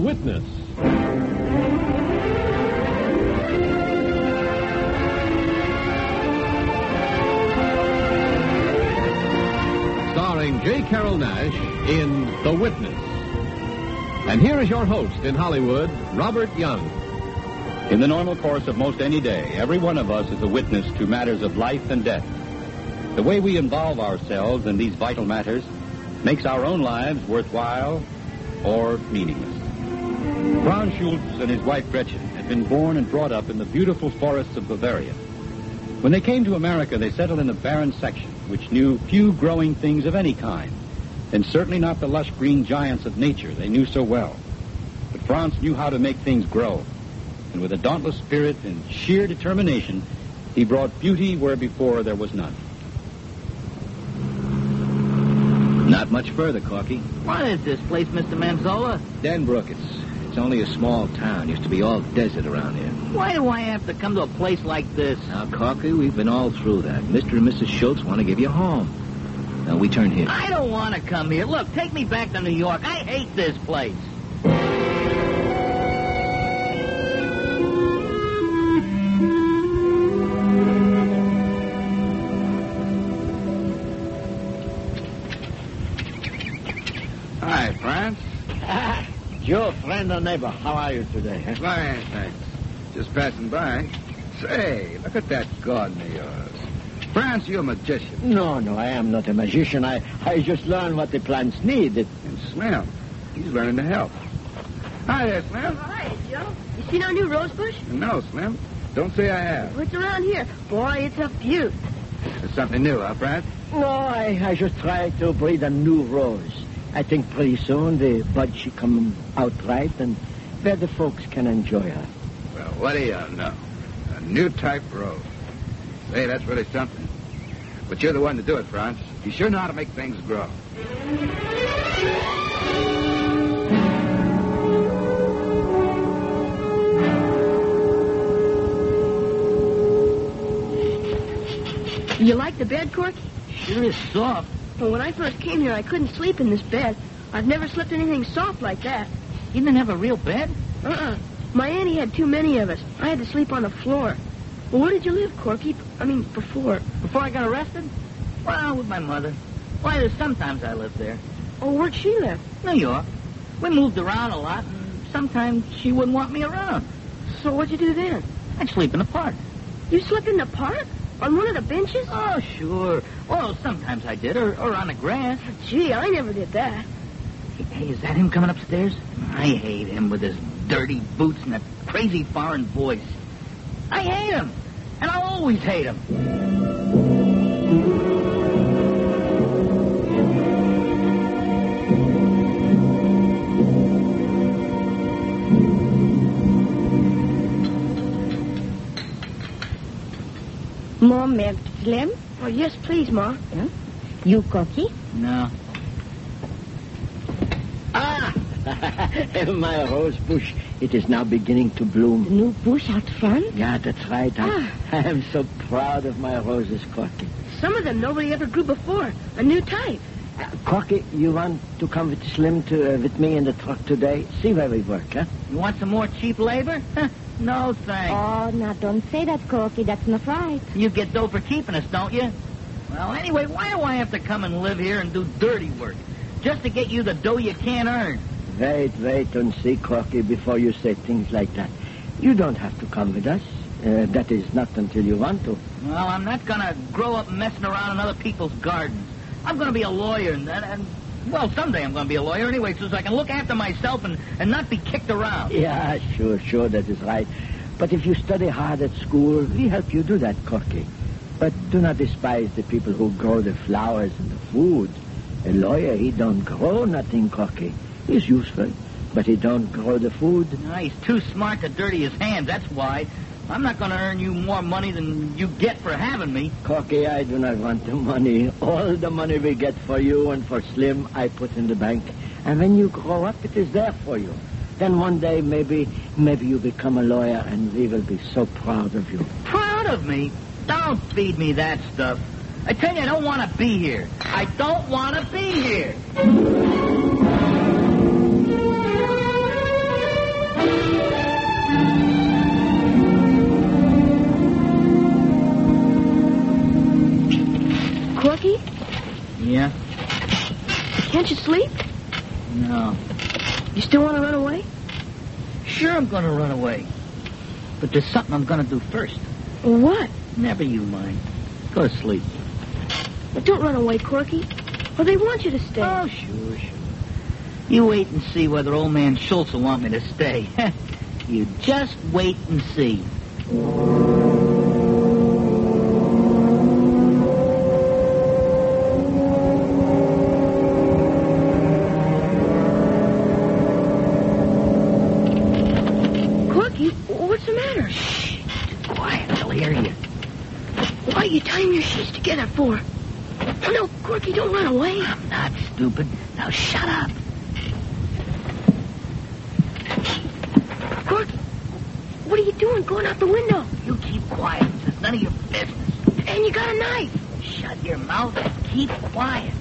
Witness. Starring J. Carrol Naish in The Witness. And here is your host in Hollywood, Robert Young. In the normal course of most any day, every one of us is a witness to matters of life and death. The way we involve ourselves in these vital matters makes our own lives worthwhile or meaningless. Franz Schultz and his wife Gretchen had been born and brought up in the beautiful forests of Bavaria. When they came to America, they settled in a barren section which knew few growing things of any kind, and certainly not the lush green giants of nature they knew so well. But Franz knew how to make things grow, and with a dauntless spirit and sheer determination, he brought beauty where before there was none. Not much further, Corky. What is this place, Mr. Manzola? Denbrook. It's only a small town. Used to be all desert around here. Why do I have to come to a place like this? Now, Corky, we've been all through that. Mr. and Mrs. Schultz want to give you a home. Now, we turn here. I don't want to come here. Look, take me back to New York. I hate this place. Hi, Franz. Joe, friend or neighbor, how are you today? Huh? Fine, thanks. Just passing by. Say, look at that garden of yours. Franz, you're a magician. No, I am not a magician. I just learn what the plants need. And Slim, he's learning to help. Hi there, Slim. Hi, Joe. You seen our new rose bush? No, Slim. Don't say I have. What's around here? Boy, it's a beaut. There's something new, huh, Franz? No, I just try to breed a new rose. I think pretty soon the bud should come out right and where the folks can enjoy her. Well, what do you know? A new type rose. Say, that's really something. But you're the one to do it, Franz. You sure know how to make things grow. You like the bed, Corky? Sure is soft. Well, when I first came here, I couldn't sleep in this bed. I've never slept in anything soft like that. You didn't have a real bed? My auntie had too many of us. I had to sleep on the floor. Well, where did you live, Corky? Before. Before I got arrested? Well, with my mother. Why, there's sometimes I lived there. Oh, where'd she live? New York. We moved around a lot, and sometimes she wouldn't want me around. So what'd you do then? I'd sleep in the park. You slept in the park? On one of the benches? Oh, sure. Well, sometimes I did, or on the grass. Gee, I never did that. Hey, is that him coming upstairs? I hate him with his dirty boots and that crazy foreign voice. I hate him, and I'll always hate him. More milk, Slim? Oh, yes, please, Ma. Yeah. You, Corky? No. My rose bush, it is now beginning to bloom. The new bush out front? Yeah, that's right. I am so proud of my roses, Corky. Some of them nobody ever grew before. A new type. Corky, you want to come with Slim with me in the truck today? See where we work, huh? You want some more cheap labor? No, thanks. Oh, now don't say that, Corky. That's not right. You get dough for keeping us, don't you? Well, anyway, why do I have to come and live here and do dirty work? Just to get you the dough you can't earn. Wait and see, Corky, before you say things like that. You don't have to come with us. That is not until you want to. Well, I'm not going to grow up messing around in other people's gardens. I'm going to be a lawyer, and well, someday I'm going to be a lawyer anyway, so I can look after myself and not be kicked around. Yeah, sure, that is right. But if you study hard at school, we help you do that, Corky. But do not despise the people who grow the flowers and the food. A lawyer, he don't grow nothing, Corky. He's useful, but he don't grow the food. No, he's too smart to dirty his hands, that's why. I'm not going to earn you more money than you get for having me. Corky, I do not want the money. All the money we get for you and for Slim, I put in the bank. And when you grow up, it is there for you. Then one day, maybe you become a lawyer, and we will be so proud of you. Proud of me? Don't feed me that stuff. I tell you, I don't want to be here. I don't want to be here. Corky, Yeah? can't you sleep? No. You still want to run away? Sure I'm going to run away. But there's something I'm going to do first. What? Never you mind. Go to sleep. But don't run away, Corky. Or they want you to stay. Oh, sure. You wait and see whether old man Schultz will want me to stay. You just wait and see. Corky, what's the matter? Shh. Too quiet. They'll hear you. Why are you tying your sheets together for? Oh, no, Corky, don't run away. I'm not stupid. Now shut up. Corky, what are you doing going out the window? You keep quiet. It's none of your business. And you got a knife. Shut your mouth and keep quiet.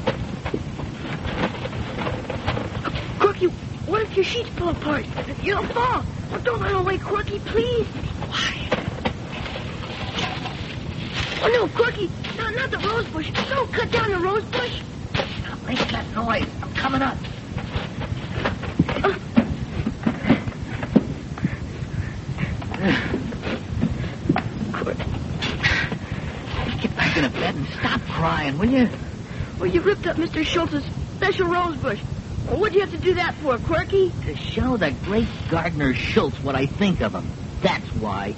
Corky, what if your sheets pull apart? You'll fall. Oh, don't run away, Corky, please. Quiet. Oh, no, Corky, not the rose bush. Don't cut down the rose bush. Stop making that noise. I'm coming up. Get back in the bed and stop crying, will you? Well, you ripped up Mr. Schultz's special rose bush. Well, what'd you have to do that for, Corky? To show the great gardener Schultz what I think of him. That's why.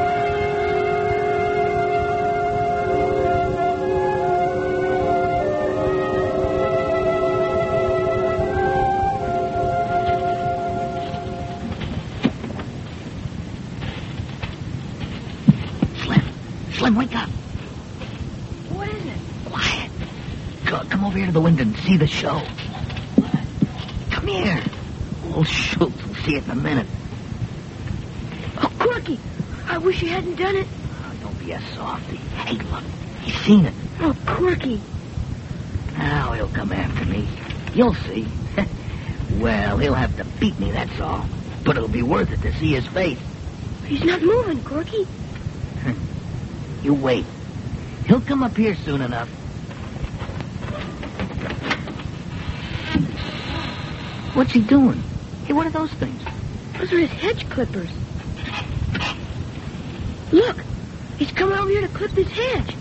Slim, wake up. What is it? Quiet. Come over here to the window and see the show. Come here. Old Schultz will see it in a minute. Oh, Corky, I wish you hadn't done it. Oh, don't be a softy. Hey, look. He's seen it. Oh, Corky. Now he'll come after me. You'll see. Well, he'll have to beat me, that's all. But it'll be worth it to see his face. He's not moving, Corky. You wait. He'll come up here soon enough. What's he doing? Hey, what are those things? Those are his hedge clippers. Look, he's coming over here to clip this hedge.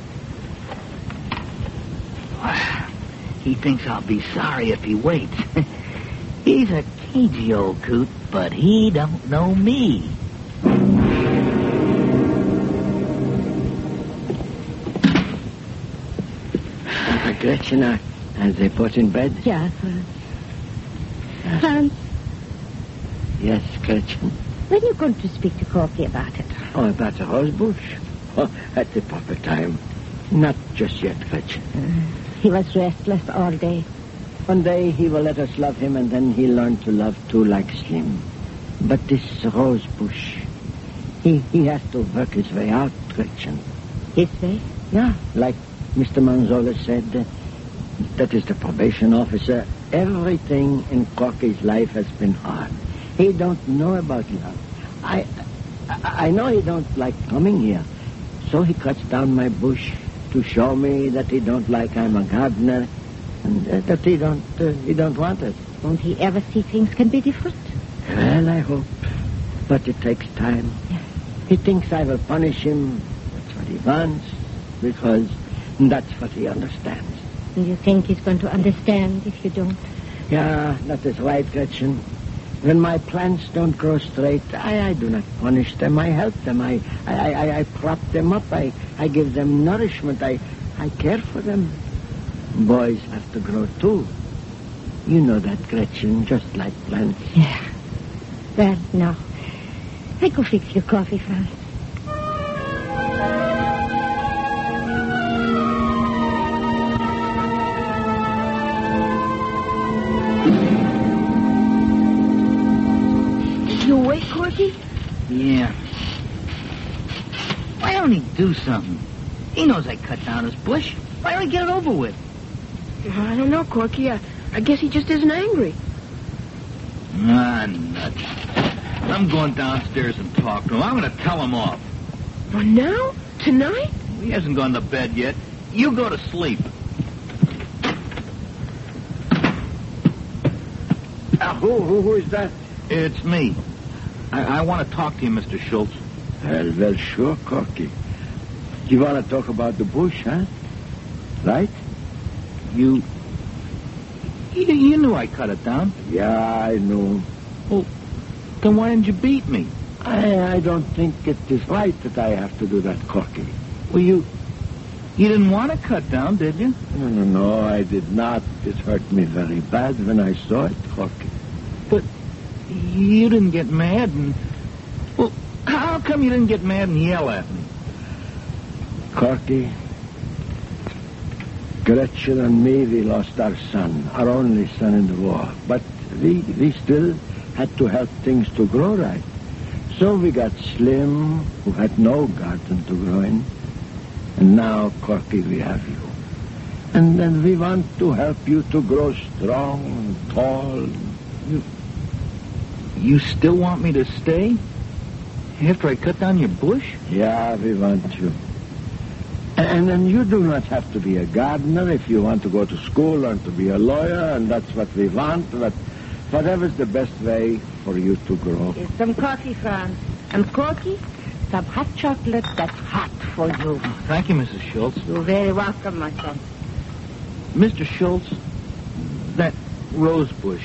He thinks I'll be sorry if he waits. He's a cagey old coot, but he don't know me. Gretchen, are they put in bed? Yeah, Franz, Yes, Gretchen. when you going to speak to Corky about it? Oh, about the rose bush? Oh, at the proper time. Not just yet, Gretchen. He was restless all day. One day he will let us love him, and then he'll learn to love too, like Slim. But this rose bush, he has to work his way out, Gretchen. His way? Yeah, like Mr. Manzola said, that is the probation officer. Everything in Corky's life has been hard. He don't know about love. I know he don't like coming here. So he cuts down my bush to show me that he don't like I'm a gardener and that he don't want it. Won't he ever see things can be different? Well, I hope. But it takes time. He thinks I will punish him. That's what he wants, because that's what he understands. And you think he's going to understand if you don't? Yeah, that is right, Gretchen. When my plants don't grow straight, I do not punish them. I help them. I prop them up. I give them nourishment. I care for them. Boys have to grow too. You know that, Gretchen, just like plants. Yeah. Well, no. I go fix your coffee, Franz. You awake, Corky? Yeah. Why don't he do something? He knows I cut down his bush. Why don't he get it over with? I don't know, Corky. I guess he just isn't angry. Ah, nuts. I'm going downstairs and talk to him. I'm going to tell him off. Well, now? Tonight? He hasn't gone to bed yet. You go to sleep. Who is that? It's me. I want to talk to you, Mr. Schultz. Well, sure, Corky. You want to talk about the bush, huh? Right? You knew I cut it down. Yeah, I know. Well, then why didn't you beat me? I don't think it is right that I have to do that, Corky. Well, you didn't want to cut down, did you? No, I did not. It hurt me very bad when I saw it, Corky. But you didn't get mad and... Well, how come you didn't get mad and yell at me? Corky, Gretchen and me, we lost our son, our only son in the war. But we still had to help things to grow right. So we got Slim, who had no garden to grow in. And now, Corky, we have you. And then we want to help you to grow strong and tall. You still want me to stay? After I cut down your bush? Yeah, we want you. And then you do not have to be a gardener if you want to go to school or to be a lawyer, and that's what we want. But whatever's the best way for you to grow. Here's some coffee, Franz. And Corky, some hot chocolate that's hot for you. Thank you, Mrs. Schultz. You're very welcome, my son. Mr. Schultz, that rose bush,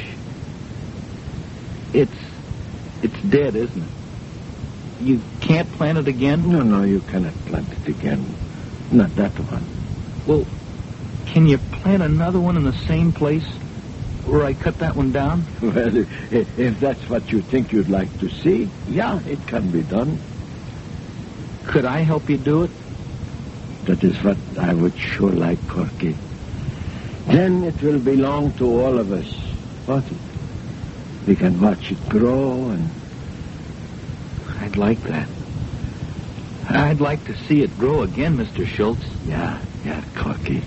it's dead, isn't it? You can't plant it again? No, you cannot plant it again. Not that one. Well, can you plant another one in the same place where I cut that one down? Well, if that's what you think you'd like to see, yeah, it can be done. Could I help you do it? That is what I would sure like, Corky. Then it will belong to all of us, won't it? We can watch it grow and... I'd like that. I'd like to see it grow again, Mr. Schultz. Yeah, Corky.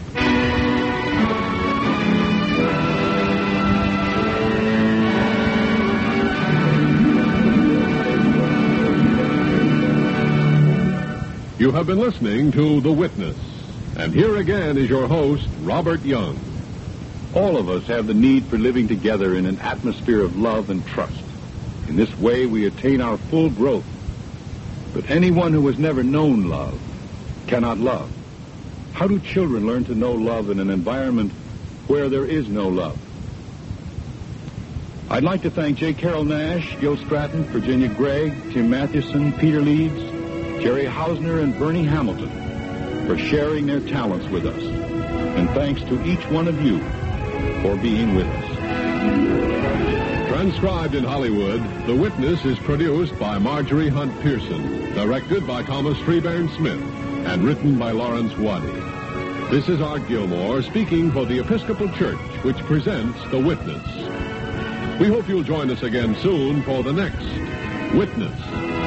You have been listening to The Witness. And here again is your host, Robert Young. All of us have the need for living together in an atmosphere of love and trust. In this way, we attain our full growth. But anyone who has never known love cannot love. How do children learn to know love in an environment where there is no love? I'd like to thank J. Carroll Nash, Gil Stratton, Virginia Gregg, Tim Mathewson, Peter Leeds, Jerry Hausner, and Bernie Hamilton for sharing their talents with us. And thanks to each one of you for being with us. Transcribed in Hollywood, The Witness is produced by Marjorie Hunt Pearson, directed by Thomas Freebairn Smith, and written by Lawrence Waddy. This is Art Gilmore speaking for the Episcopal Church, which presents The Witness. We hope you'll join us again soon for the next Witness.